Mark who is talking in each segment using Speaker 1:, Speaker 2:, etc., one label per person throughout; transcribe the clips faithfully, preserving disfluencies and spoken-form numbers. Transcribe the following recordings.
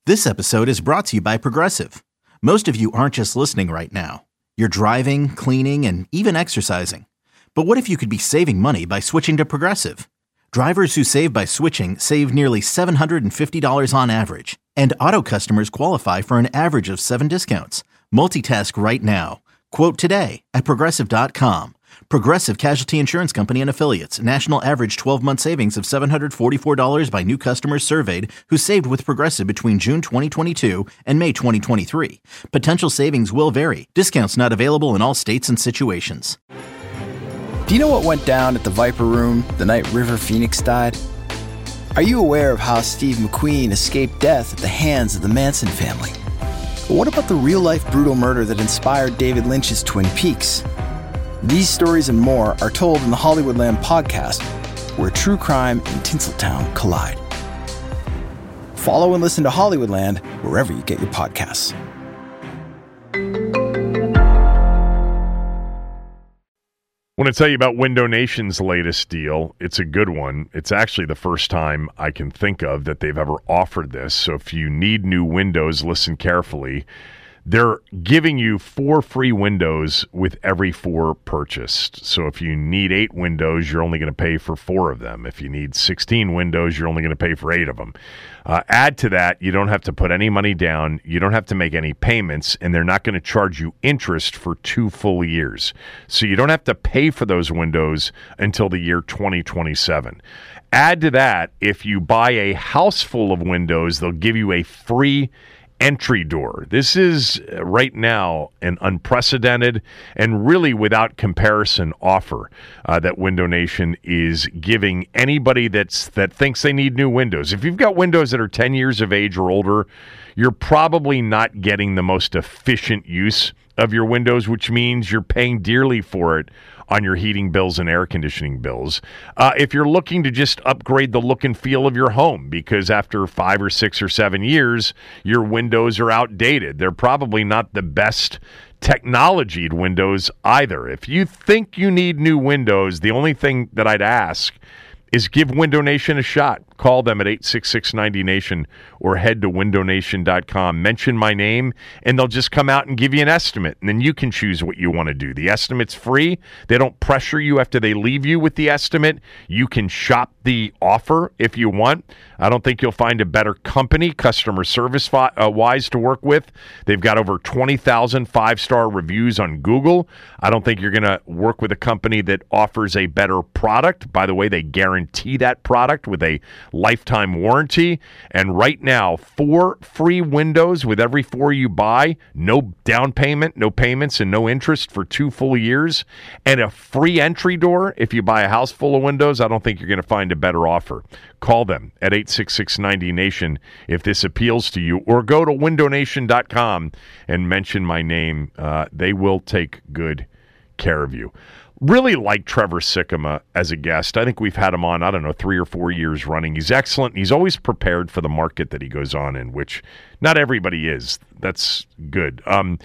Speaker 1: This episode is brought to you by Progressive. Most of you aren't just listening right now. You're driving, cleaning, and even exercising. But what if you could be saving money by switching to Progressive? Drivers who save by switching save nearly seven hundred fifty dollars on average. And auto customers qualify for an average of seven discounts. Multitask right now. Quote today at Progressive dot com. Progressive Casualty Insurance Company and Affiliates. National average twelve-month savings of seven hundred forty-four dollars by new customers surveyed who saved with Progressive between June twenty twenty-two and May twenty twenty-three. Potential savings will vary. Discounts not available in all states and situations.
Speaker 2: Do you know what went down at the Viper Room the night River Phoenix died? Are you aware of how Steve McQueen escaped death at the hands of the Manson family? But what about the real-life brutal murder that inspired David Lynch's Twin Peaks? These stories and more are told in the Hollywoodland podcast, where true crime and Tinseltown collide. Follow and listen to Hollywoodland wherever you get your podcasts.
Speaker 3: I want to tell you about Window Nation's latest deal. It's a good one. It's actually the first time I can think of that they've ever offered this. So if you need new windows, listen carefully. They're giving you four free windows with every four purchased. So if you need eight windows, you're only going to pay for four of them. If you need sixteen windows, you're only going to pay for eight of them. Uh, add to that, you don't have to put any money down. You don't have to make any payments, and they're not going to charge you interest for two full years. So you don't have to pay for those windows until the year twenty twenty-seven. Add to that, if you buy a house full of windows, they'll give you a free entry door. This is uh, right now an unprecedented and really without comparison offer uh, that Window Nation is giving anybody that's that thinks they need new windows. If you've got windows that are ten years of age or older, you're probably not getting the most efficient use of your windows, which means you're paying dearly for it on your heating bills and air conditioning bills. Uh, if you're looking to just upgrade the look and feel of your home, because after five or six or seven years, your windows are outdated. They're probably not the best technologied windows either. If you think you need new windows, the only thing that I'd ask is give Window Nation a shot. Call them at eight six six ninety nation or head to window nation dot com. Mention my name, and they'll just come out and give you an estimate, and then you can choose what you want to do. The estimate's free. They don't pressure you after they leave you with the estimate. You can shop the offer if you want. I don't think you'll find a better company, customer service fi- uh, wise, to work with. They've got over twenty thousand five-star reviews on Google. I don't think you're going to work with a company that offers a better product. By the way, they guarantee that product with a lifetime warranty. And right now, four free windows with every four you buy, no down payment, no payments, and no interest for two full years, and a free entry door if you buy a house full of windows. I don't think you're going to find a better offer. Call them at eight six six ninety nation if this appeals to you, or go to window nation dot com and mention my name. Uh, they will take good care of you. Really like Trevor Sikkema as a guest. I think we've had him on, I don't know, three or four years running. He's excellent. He's always prepared for the market that he goes on in, which not everybody is. That's good. Um,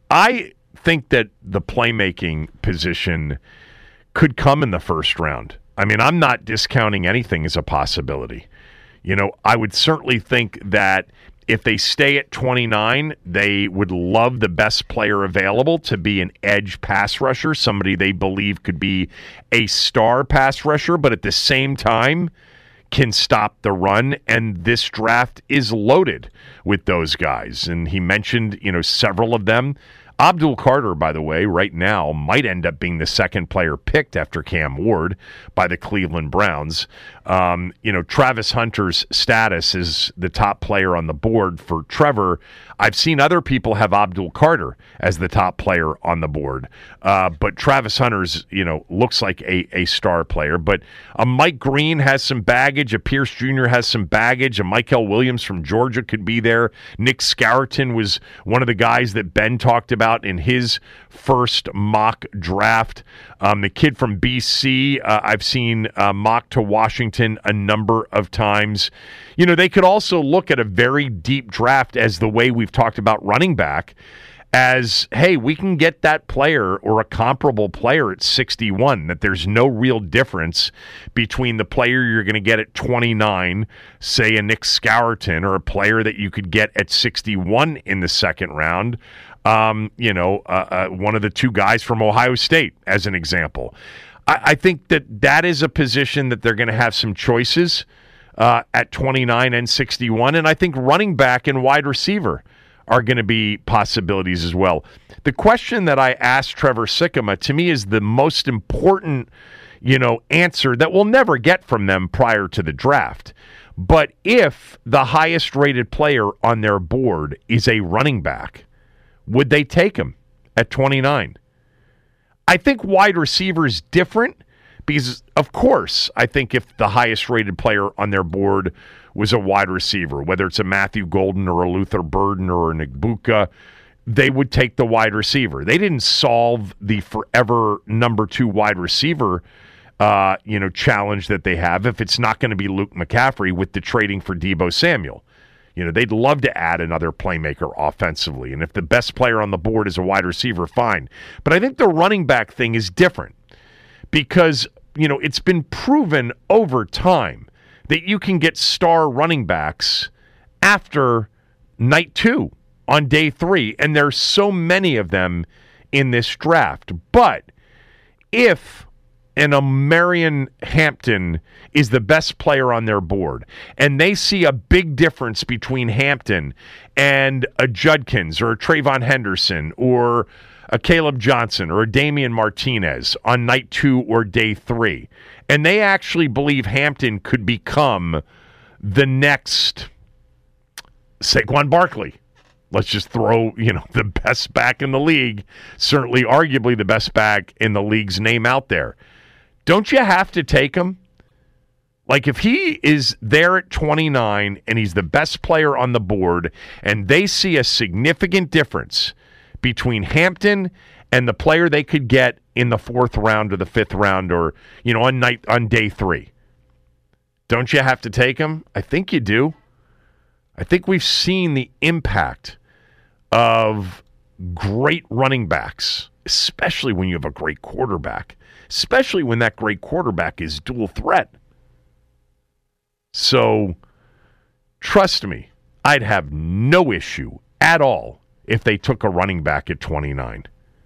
Speaker 3: I think that the playmaking position could come in the first round. I mean, I'm not discounting anything as a possibility. You know, I would certainly think that if they stay at twenty-nine, they would love the best player available to be an edge pass rusher, somebody they believe could be a star pass rusher, but at the same time can stop the run. And this draft is loaded with those guys. And he mentioned, you know, several of them. Abdul Carter, by the way, right now might end up being the second player picked after Cam Ward by the Cleveland Browns. Um, you know, Travis Hunter's status is the top player on the board for Trevor. I've seen other people have Abdul Carter as the top player on the board. Uh, but Travis Hunter's, you know, looks like a, a star player. But a Mike Green has some baggage. A Pierce Junior has some baggage. A Michael Williams from Georgia could be there. Nick Scarton was one of the guys that Ben talked about in his first mock draft. Um, the kid from B C, uh, I've seen uh, mocked to Washington a number of times. You know, they could also look at a very deep draft as the way we've talked about running back as, hey, we can get that player or a comparable player at sixty-one, that there's no real difference between the player you're going to get at twenty-nine, say a Nick Scourton, or a player that you could get at sixty-one in the second round, um, you know, uh, uh, one of the two guys from Ohio State, as an example. I, I think that that is a position that they're going to have some choices uh, at twenty-nine and sixty-one, and I think running back and wide receiver are going to be possibilities as well. The question that I asked Trevor Sikkema, to me, is the most important, you know, answer that we'll never get from them prior to the draft. But if the highest rated player on their board is a running back, would they take him at twenty-nine? I think wide receiver is different because, of course, I think if the highest rated player on their board was a wide receiver, whether it's a Matthew Golden or a Luther Burden or an Igbuka, they would take the wide receiver. They didn't solve the forever number two wide receiver uh, you know, challenge that they have if it's not going to be Luke McCaffrey with the trading for Deebo Samuel. You know, they'd love to add another playmaker offensively, and if the best player on the board is a wide receiver, fine. But I think the running back thing is different because, you know, it's been proven over time that you can get star running backs after night two on day three, and there's so many of them in this draft. But if an Omarion Hampton is the best player on their board, and they see a big difference between Hampton and a Judkins or a Trayvon Henderson or a Caleb Johnson or a Damian Martinez on night two or day three, and they actually believe Hampton could become the next Saquon Barkley. Let's just throw, you know, the best back in the league, certainly arguably the best back in the league's name out there. Don't you have to take him? Like, if he is there at twenty-nine and he's the best player on the board and they see a significant difference between Hampton and the player they could get in the fourth round or the fifth round or, you know, on night on day three, don't you have to take him? I think you do. I think we've seen the impact of great running backs, especially when you have a great quarterback, especially when that great quarterback is dual threat. So, trust me, I'd have no issue at all if they took a running back at twenty-nine.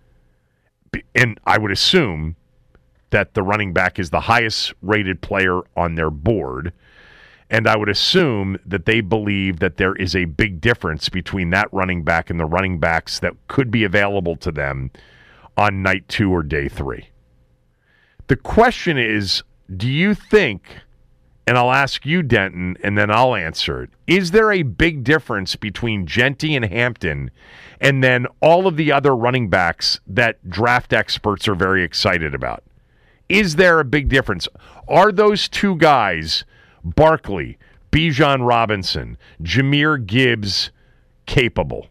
Speaker 3: And I would assume that the running back is the highest rated player on their board. And I would assume that they believe that there is a big difference between that running back and the running backs that could be available to them on night two or day three. The question is, do you think, and I'll ask you, Denton, and then I'll answer it, is there a big difference between Genty and Hampton and then all of the other running backs that draft experts are very excited about? Is there a big difference? Are those two guys, Barkley, Bijan Robinson, Jahmyr Gibbs, capable?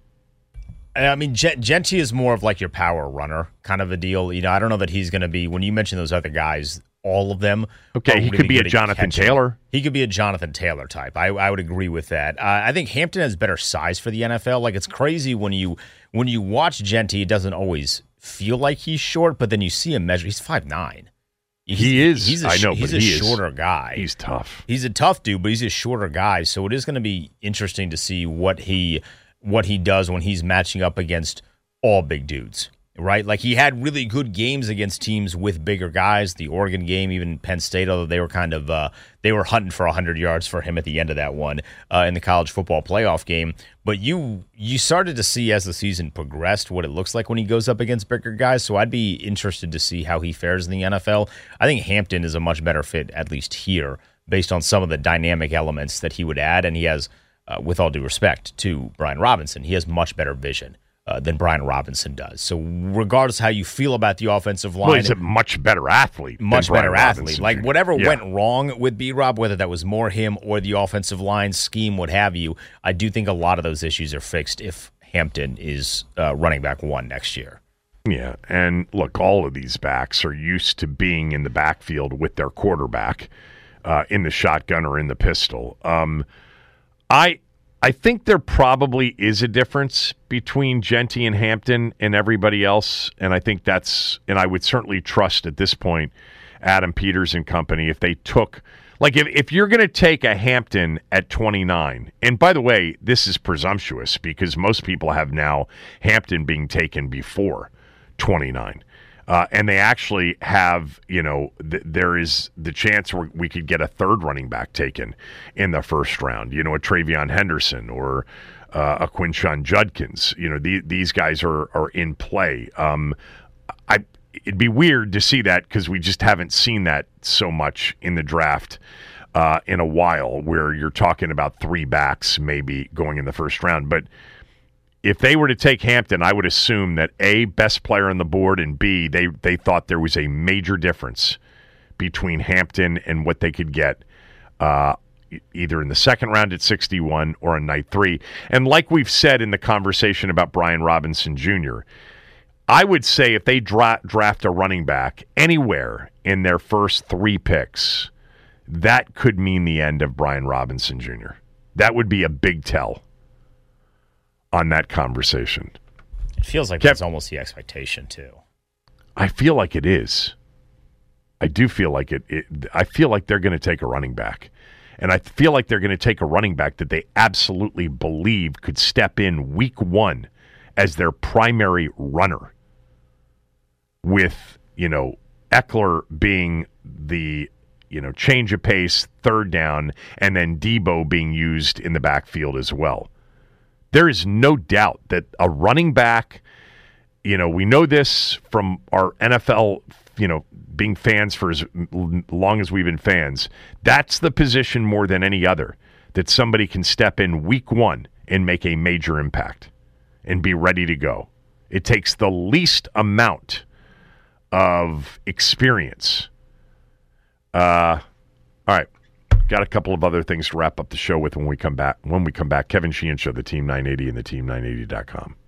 Speaker 4: I mean, Genty is more of like your power runner kind of a deal. You know, I don't know that he's going to be, when you mention those other guys, all of them.
Speaker 3: Okay, he could be a Jonathan Taylor.
Speaker 4: He could be a Jonathan Taylor type. I, I would agree with that. Uh, I think Hampton has better size for the N F L. Like, it's crazy when you when you watch Genty, it doesn't always feel like he's short, but then you see him measure. He's five nine. He's,
Speaker 3: he is.
Speaker 4: He's a,
Speaker 3: I know,
Speaker 4: he's
Speaker 3: but
Speaker 4: a
Speaker 3: he
Speaker 4: shorter
Speaker 3: is,
Speaker 4: guy.
Speaker 3: He's tough.
Speaker 4: He's a tough dude, but he's a shorter guy. So it is going to be interesting to see what he what he does when he's matching up against all big dudes, right? Like, he had really good games against teams with bigger guys. The Oregon game, even Penn State, although they were kind of uh, they were hunting for one hundred yards for him at the end of that one uh, in the college football playoff game. But you you started to see as the season progressed what it looks like when he goes up against bigger guys. So I'd be interested to see how he fares in the N F L. I think Hampton is a much better fit, at least here, based on some of the dynamic elements that he would add. And he has, uh, with all due respect to Brian Robinson, he has much better vision Uh, than Brian Robinson does. So regardless how you feel about the offensive line,
Speaker 3: well, he's a much better athlete.
Speaker 4: Much
Speaker 3: than
Speaker 4: better
Speaker 3: Brian
Speaker 4: athlete.
Speaker 3: Robinson.
Speaker 4: Like, whatever
Speaker 3: yeah.
Speaker 4: went wrong with B-Rob, whether that was more him or the offensive line scheme, what have you, I do think a lot of those issues are fixed if Hampton is uh, running back one next year.
Speaker 3: Yeah, and look, all of these backs are used to being in the backfield with their quarterback uh, in the shotgun or in the pistol. Um, I I think there probably is a difference between Genty and Hampton and everybody else, and I think that's, and I would certainly trust at this point Adam Peters and company if they took, like if, if you're going to take a Hampton at twenty-nine, and by the way, this is presumptuous because most people have now Hampton being taken before twenty-nine. Uh, and they actually have, you know, th- there is the chance where we could get a third running back taken in the first round, you know, a Travion Henderson or uh, a Quinshon Judkins. You know, the, these guys are, are in play. Um, I It'd be weird to see that because we just haven't seen that so much in the draft uh, in a while where you're talking about three backs maybe going in the first round. But if they were to take Hampton, I would assume that A, best player on the board, and B, they, they thought there was a major difference between Hampton and what they could get uh, either in the second round at sixty-one or in night three. And like we've said in the conversation about Brian Robinson Junior, I would say if they dra- draft a running back anywhere in their first three picks, that could mean the end of Brian Robinson Junior That would be a big tell on that conversation.
Speaker 4: It feels like
Speaker 3: Kev,
Speaker 4: that's almost the expectation too.
Speaker 3: I feel like it is. I do feel like it. it I feel like they're going to take a running back. And I feel like they're going to take a running back that they absolutely believe could step in week one as their primary runner, with, you know, Eckler being the, you know, change of pace, third down, and then Debo being used in the backfield as well. There is no doubt that a running back, you know, we know this from our N F L, you know, being fans for as long as we've been fans. That's the position more than any other that somebody can step in week one and make a major impact and be ready to go. It takes the least amount of experience. Uh, all right. Got a couple of other things to wrap up the show with when we come back. When we come back, Kevin Sheehan Show, the Team nine eighty and the team nine eighty dot com.